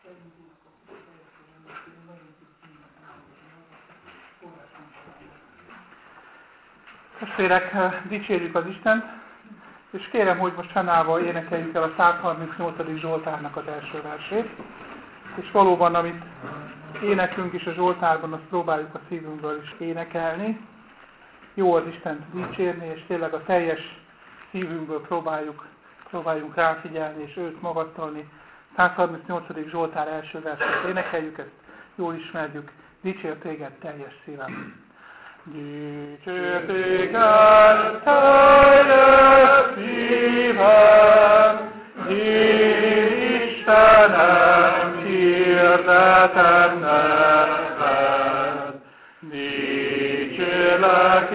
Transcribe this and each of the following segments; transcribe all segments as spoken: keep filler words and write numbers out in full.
Testvérek, dicsérjük az Istent, és kérem, hogy most fennállva énekeljük el a százharmincnyolcadik Zsoltárnak az első versét, és valóban, amit éneklünk is a Zsoltárban, azt próbáljuk a szívünkből is énekelni. Jó az Istent dicsérni, és tényleg a teljes szívünkből próbáljuk, próbáljunk ráfigyelni, és őt magasztalni. százharmincnyolcadik Zsoltár első versét énekeljük, ezt jól ismerjük. Dicsér téged teljes szívem. Dicsér téged teljes szívem, Istenem, hirdetem neked. Dicsérlek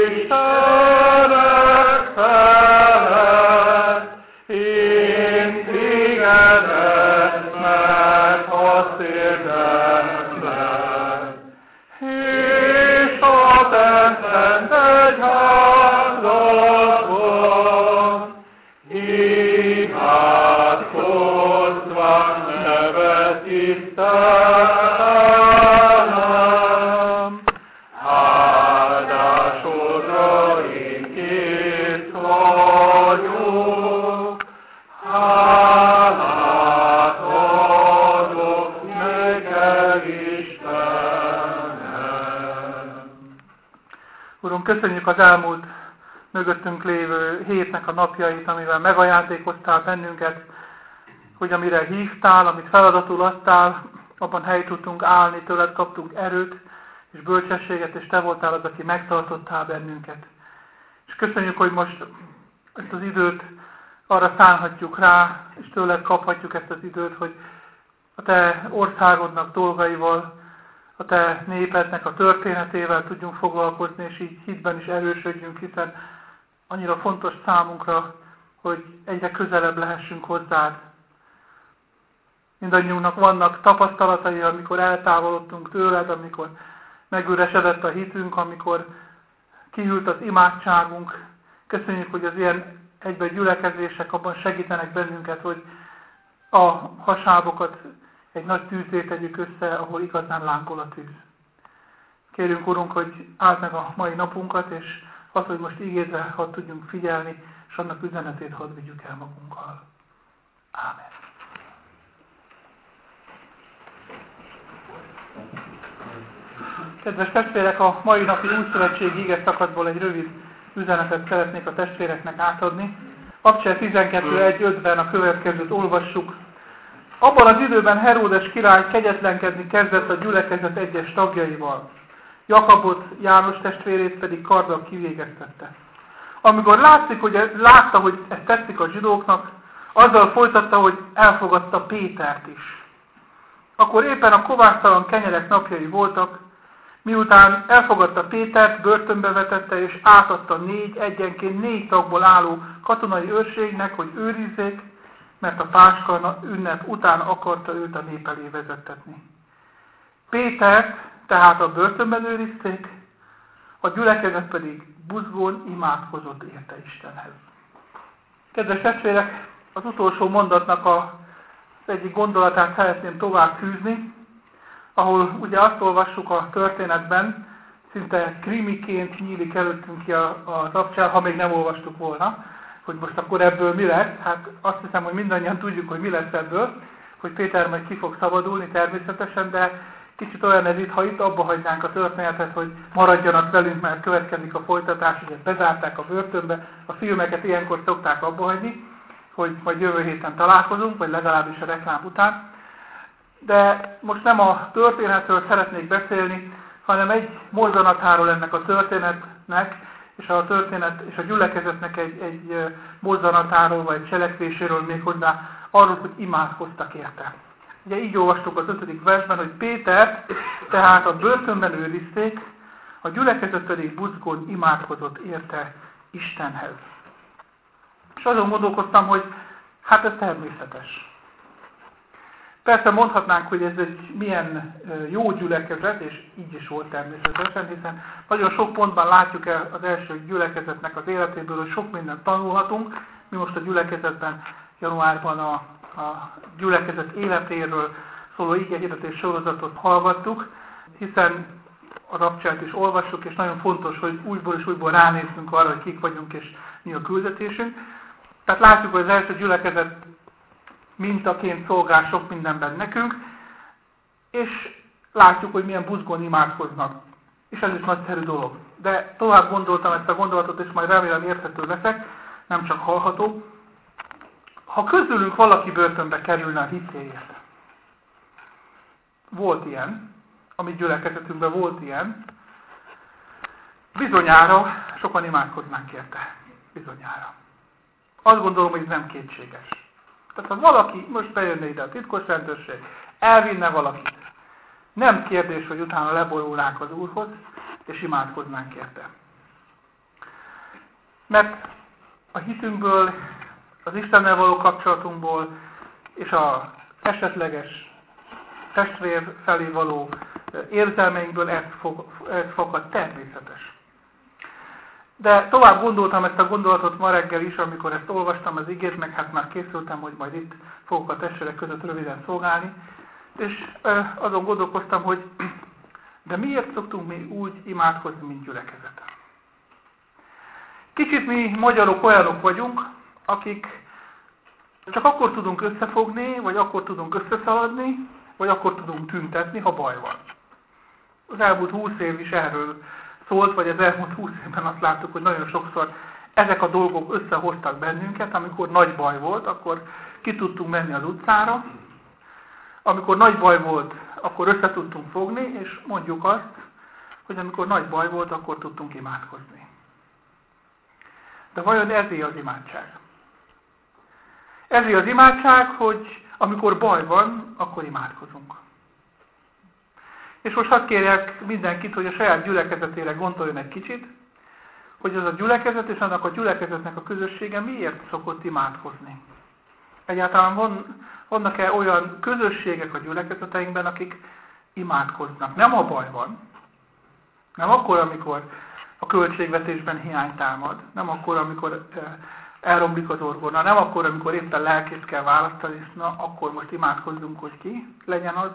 Istenek felett, én tégedet meghasz érdeklek. És a te szent egyházadban imádkozva nevet tisztelem. Áldásodra én kész vagyok, hálát adok neked, Istenem. Uram, köszönjük az elmúlt mögöttünk lévő hétnek a napjait, amivel megajándékoztál bennünket, hogy amire hívtál, amit feladatul adtál, abban helyt tudtunk állni, tőled kaptunk erőt és bölcsességet, és te voltál az, aki megtartottál bennünket. És köszönjük, hogy most ezt az időt arra szánhatjuk rá, és tőled kaphatjuk ezt az időt, hogy a te országodnak dolgaival, a te népednek a történetével tudjunk foglalkozni, és így hitben is erősödjünk, hiszen annyira fontos számunkra, hogy egyre közelebb lehessünk hozzád. Mindannyiunknak vannak tapasztalatai, amikor eltávolodtunk tőled, amikor megüresedett a hitünk, amikor kihűlt az imádságunk. Köszönjük, hogy az ilyen egybe gyülekezések abban segítenek bennünket, hogy a hasábokat egy nagy tűzzé tegyük össze, ahol igazán lángol a tűz. Kérjünk, Urunk, hogy áld meg a mai napunkat, és az, hogy most ígédre hadd tudjunk figyelni, és annak üzenetét hadd vigyük el magunkkal. Ámen. Kedves testvérek, a mai napi újszövetségi ige szakaszból egy rövid üzenetet szeretnék a testvéreknek átadni. Abcsel tizenkettő egy ötben a következőt olvassuk. Abban az időben Heródes király kegyetlenkedni kezdett a gyülekezet egyes tagjaival. Jakabot, János testvérét pedig karddal kivégeztette. Amikor látszik, hogy látta, hogy ezt tetszik a zsidóknak, azzal folytatta, hogy elfogadta Pétert is. Akkor éppen a kovásztalan kenyerek napjai voltak, miután elfogadta Pétert, börtönbe vetette és átadta négy, egyenként négy tagból álló katonai őrségnek, hogy őrizzék, mert a Páska ünnep után akarta őt a nép elé vezettetni. Pétert tehát a börtönben őrizték, a gyülekezet pedig buzgón imádkozott érte Istenhez. Kedves testvérek, az utolsó mondatnak az egyik gondolatát szeretném tovább fűzni, ahol ugye azt olvassuk a történetben, szinte krimiként nyílik előttünk ki az abcsel, ha még nem olvastuk volna, hogy most akkor ebből mi lesz. Hát azt hiszem, hogy mindannyian tudjuk, hogy mi lesz ebből, hogy Péter majd ki fog szabadulni természetesen, de kicsit olyan ez itt, ha itt abba hagynánk a történetet, hogy maradjanak velünk, mert következik a folytatás, ugye bezárták a börtönbe, a filmeket ilyenkor szokták abba hagyni, hogy majd jövő héten találkozunk, vagy legalábbis a reklám után. De most nem a történetről szeretnék beszélni, hanem egy mozzanatáról ennek a történetnek, és a történet és a gyülekezetnek egy, egy mozzanatáról, vagy cselekvéséről méghozzá arról, hogy imádkoztak érte. Ugye így olvastuk az ötödik versben, hogy Pétert tehát a börtönben őrizték, a gyülekezet pedig buzgón imádkozott érte Istenhez. És azon gondolkoztam, hogy hát ez természetes. Persze mondhatnánk, hogy ez egy milyen jó gyülekezet, és így is volt természetesen, hiszen nagyon sok pontban látjuk el az első gyülekezetnek az életéből, hogy sok mindent tanulhatunk. Mi most a gyülekezetben januárban a, a gyülekezet életéről szóló igehirdetés sorozatot hallgattuk, hiszen a rapcsát is olvassuk, és nagyon fontos, hogy újból és újból ránézzünk arra, hogy kik vagyunk, és mi a küldetésünk. Tehát látjuk, hogy az első gyülekezet mintaként szolgál sok mindenben nekünk, és látjuk, hogy milyen buzgón imádkoznak. És ez is nagyszerű dolog. De tovább gondoltam ezt a gondolatot, és majd remélem érthető leszek, nem csak hallható. Ha közülünk valaki börtönbe kerülne a hitéért, volt ilyen, a mi gyülekezetünkben volt ilyen, bizonyára sokan imádkoznánk érte. Bizonyára. Azt gondolom, hogy ez nem kétséges. Tehát ha valaki most bejönne ide a titkos rendőrség, elvinne valakit, nem kérdés, hogy utána leborulnánk az Úrhoz, és imádkoznánk érte. Mert a hitünkből, az Istennel való kapcsolatunkból, és az esetleges testvér felé való érzelmeinkből ez, fog, ez fakad természetes. De tovább gondoltam ezt a gondolatot ma reggel is, amikor ezt olvastam az igét, meg hát már készültem, hogy majd itt fogok a testvérek között röviden szolgálni, és azon gondolkoztam, hogy de miért szoktunk mi úgy imádkozni, mint gyülekezet? Kicsit mi magyarok olyanok vagyunk, akik csak akkor tudunk összefogni, vagy akkor tudunk összeszaladni, vagy akkor tudunk tüntetni, ha baj van. Az elmúlt húsz év is erről szólt, vagy az elmúlt húsz évben azt láttuk, hogy nagyon sokszor ezek a dolgok összehoztak bennünket, amikor nagy baj volt, akkor ki tudtunk menni az utcára, amikor nagy baj volt, akkor össze tudtunk fogni, és mondjuk azt, hogy amikor nagy baj volt, akkor tudtunk imádkozni. De vajon ezé az imádság? Ezé az imádság, hogy amikor baj van, akkor imádkozunk. És most hadd kérjek mindenkit, hogy a saját gyülekezetére gondoljon egy kicsit, hogy az a gyülekezet és annak a gyülekezetnek a közössége miért szokott imádkozni. Egyáltalán van, vannak-e olyan közösségek a gyülekezeteinkben, akik imádkoznak? Nem a baj van, nem akkor, amikor a költségvetésben hiány támad, nem akkor, amikor elromlik az orgona, nem akkor, amikor éppen lelkét kell választani, na, akkor most imádkozzunk, hogy ki legyen az,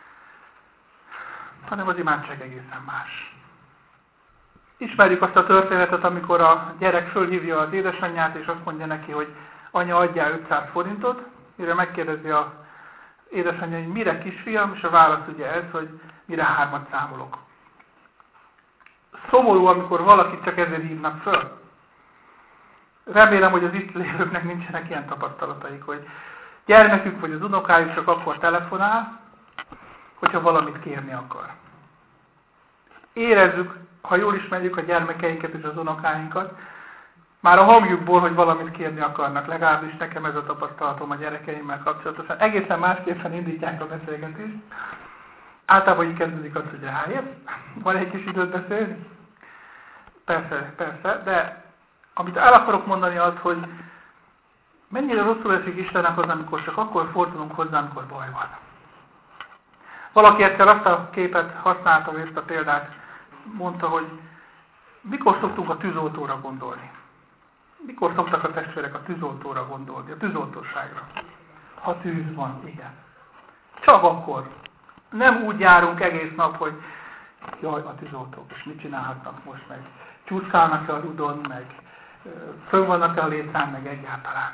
hanem az imádság egészen más. Ismerjük azt a történetet, amikor a gyerek fölhívja az édesanyját, és azt mondja neki, hogy anya, adjál ötszáz forintot, mire megkérdezi a édesanyja, hogy mire kisfiam, és a válasz ugye ez, hogy mire hármat számolok. Szomorú, amikor valakit csak ezért hívnak föl. Remélem, hogy az itt lévőknek nincsenek ilyen tapasztalataik, hogy gyermekük vagy az unokájuk csak akkor telefonál, hogyha valamit kérni akar. Érezzük, ha jól ismerjük a gyermekeinket és az unokáinkat, már a hangjukból, hogy valamit kérni akarnak, legalábbis nekem ez a tapasztalatom a gyerekeimmel kapcsolatosan. Egészen másképpen indítják a beszélgetést. Általában így kezdődik az, hogy ráér, van egy kis időt beszélni? Persze, persze, de amit el akarok mondani az, hogy mennyire rosszul esik Istennek az, amikor csak akkor fordulunk hozzá, amikor baj van. Valaki egyszer azt a képet használta, vagy ezt a példát mondta, hogy mikor szoktunk a tűzoltóra gondolni. Mikor szoktak a testvérek a tűzoltóra gondolni, a tűzoltóságra? Ha tűz van, igen. Csak akkor. Nem úgy járunk egész nap, hogy jaj, a tűzoltók, és mit csinálhatnak most, meg csúszkálnak-e a rudon, meg fönn vannak-e a létrán, meg egyáltalán.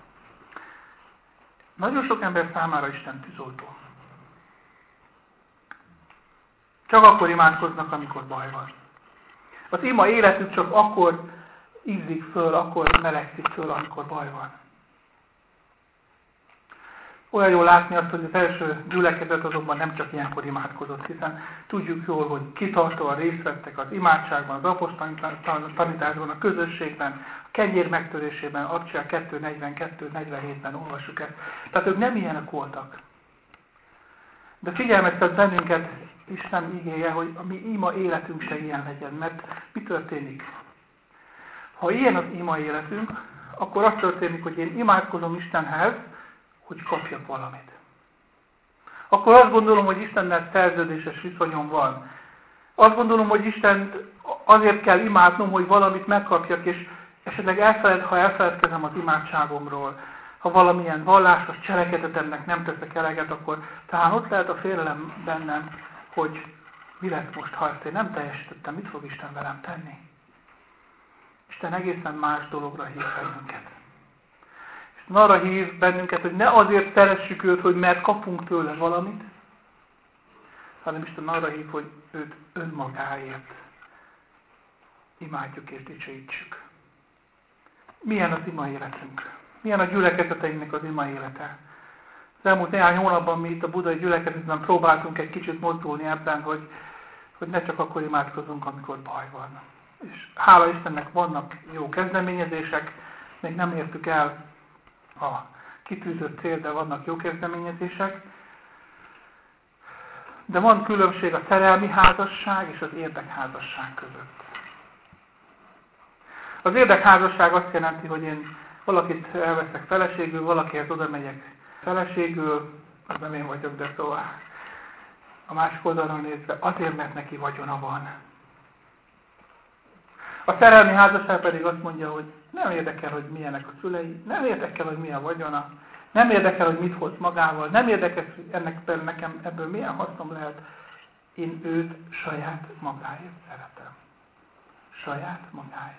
Nagyon sok ember számára Isten tűzoltó. Csak akkor imádkoznak, amikor baj van. Az ima életük csak akkor ízzik föl, akkor melegszik föl, amikor baj van. Olyan jól látni azt, hogy az első gyülekezet azonban nem csak ilyenkor imádkozott, hiszen tudjuk jól, hogy kitartóan részt vettek az imádságban, az apostoli tanításban, a közösségben, a kenyér megtörésében, Abcsel kettő negyvenkettő negyvenhétben olvassuk ezt. Tehát ők nem ilyenek voltak. De figyelmeztet bennünket Isten igéje, hogy a mi ima életünk se ilyen legyen, mert mi történik? Ha ilyen az ima életünk, akkor az történik, hogy én imádkozom Istenhez, hogy kapjak valamit. Akkor azt gondolom, hogy Istennel szerződéses viszonyom van. Azt gondolom, hogy Istent azért kell imádnom, hogy valamit megkapjak, és esetleg elfeled, ha elfeledkezem az imádságomról, ha valamilyen vallásos cselekedetemnek nem teszek eleget, akkor talán ott lehet a félelem bennem, hogy mi lesz most, ha ezt én nem teljesítettem, mit fog Isten velem tenni? Isten egészen más dologra hív bennünket. Isten arra hív bennünket, hogy ne azért szeressük őt, hogy mert kapunk tőle valamit, hanem Isten arra hív, hogy őt önmagáért imádjuk és dicsőítsük. Milyen az ima életünk? Milyen a gyülekezeteinknek az ima élete? Az elmúlt néhány hónapban mi itt a budai gyülekezetben próbáltunk egy kicsit mozdulni ebben, hogy, hogy ne csak akkor imádkozunk, amikor baj van. És hála Istennek vannak jó kezdeményezések, még nem értük el a kitűzött cél, de vannak jó kezdeményezések. De van különbség a szerelmi házasság és az érdekházasság között. Az érdekházasság azt jelenti, hogy én valakit elveszek feleségül, valakihez oda megyek feleségül, az nem én vagyok, de szóval a másik oldalról nézve azért, mert neki vagyona van. A szerelmi házasság pedig azt mondja, hogy nem érdekel, hogy milyenek a szülei, nem érdekel, hogy milyen vagyona, nem érdekel, hogy mit hoz magával, nem érdekel, hogy ennek nekem ebből milyen hasznom lehet. Én őt saját magáért szeretem. Saját magáért.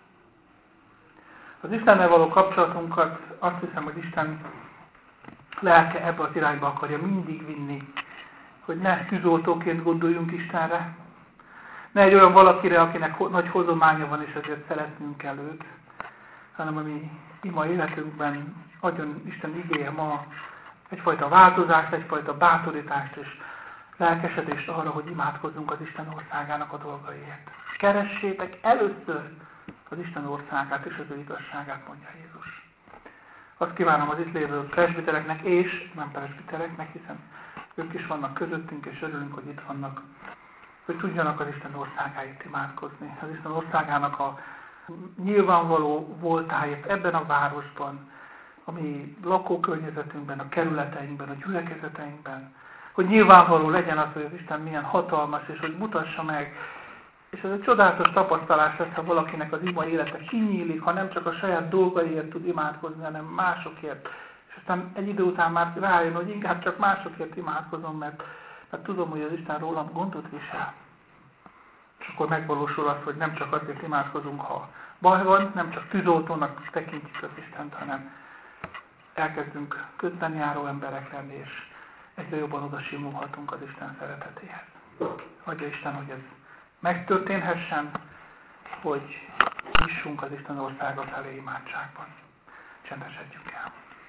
Az Istennel való kapcsolatunkat azt hiszem, hogy Isten lelke ebbe az irányba akarja mindig vinni, hogy ne tűzoltóként gondoljunk Istenre, ne egy olyan valakire, akinek nagy hozománya van, és ezért szeretnünk kell őt, hanem a mi ima életünkben adjon Isten igéje ma egyfajta változást, egyfajta bátorítást és lelkesedést arra, hogy imádkozzunk az Isten országának a dolgaiért. Keressétek először az Isten országát és az ő igazságát, mondja Jézus. Azt kívánom az itt lévő presbitereknek és nem presbitereknek, hiszen ők is vannak közöttünk, és örülünk, hogy itt vannak, hogy tudjanak az Isten országáért imádkozni. Az Isten országának a nyilvánvaló voltáért ebben a városban, a mi lakókörnyezetünkben, a kerületeinkben, a gyülekezeteinkben, hogy nyilvánvaló legyen az, hogy az Isten milyen hatalmas, és hogy mutassa meg. És ez egy csodálatos tapasztalás lesz, ha valakinek az ima élete kinyílik, ha nem csak a saját dolgaiért tud imádkozni, hanem másokért. És aztán egy idő után már rájön, hogy inkább csak másokért imádkozom, mert, mert tudom, hogy az Isten rólam gondot visel. És akkor megvalósul az, hogy nem csak azért imádkozunk, ha baj van, nem csak tűzoltónak tekintjük az Istent, hanem elkezdünk közben járó emberek lenni, és egyre jobban oda simulhatunk az Isten szeretetéhez. Adja Isten, hogy ez megtörténhessen, hogy nyissunk az Isten országa felé imádságban. Csendesedjünk el.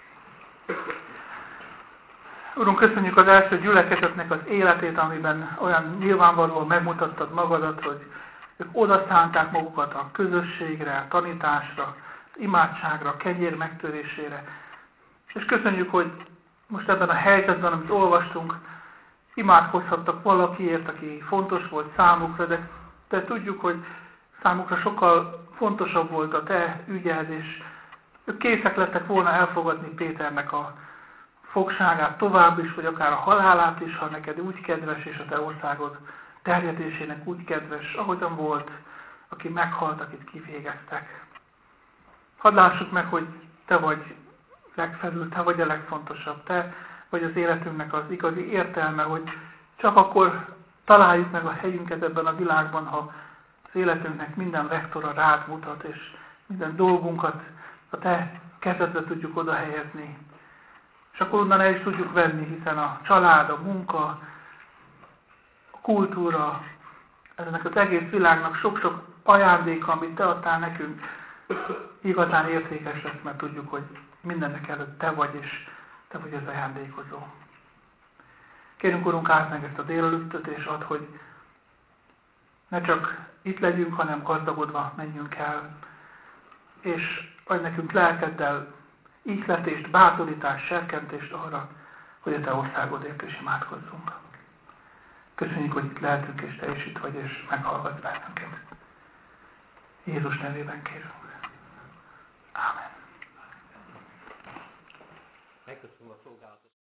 Urunk, köszönjük az első gyülekezetnek az életét, amiben olyan nyilvánvalóan megmutattad magadat, hogy ők odaszánták magukat a közösségre, a tanításra, az imádságra, a kenyér megtörésére. És köszönjük, hogy most ebben a helyzetben, amit olvastunk, imádkozhattak valakiért, aki fontos volt számukra, de, de tudjuk, hogy számukra sokkal fontosabb volt a te ügyed, és ők készek lettek volna elfogadni Péternek a fogságát tovább is, vagy akár a halálát is, ha neked úgy kedves, és a te országod terjedésének úgy kedves, ahogyan volt, aki meghalt, akit kivégeztek. Hadd lássuk meg, hogy te vagy legfelül, te vagy a legfontosabb, te vagy az életünknek az igazi értelme, hogy csak akkor találjuk meg a helyünket ebben a világban, ha az életünknek minden vektora rád mutat, és minden dolgunkat a te kezedbe tudjuk oda helyezni. És akkor onnan el is tudjuk venni, hiszen a család, a munka, a kultúra, ennek az egész világnak sok-sok ajándéka, amit te adtál nekünk, igazán értékes lesz, mert tudjuk, hogy mindennek előtt te vagy, és te vagy az ajándékozó. Kérünk, Urunk, áld meg ezt a délelőttöt, és add, hogy ne csak itt legyünk, hanem gazdagodva menjünk el, és adj nekünk lelkeddel ihletést, bátorítást, serkentést arra, hogy a te országodért is imádkozzunk. Köszönjük, hogy itt lehetünk, és te is itt vagy, és meghallgatsz bennünket. Jézus nevében kérünk. Ámen. Megköszönöm a szolgálatot.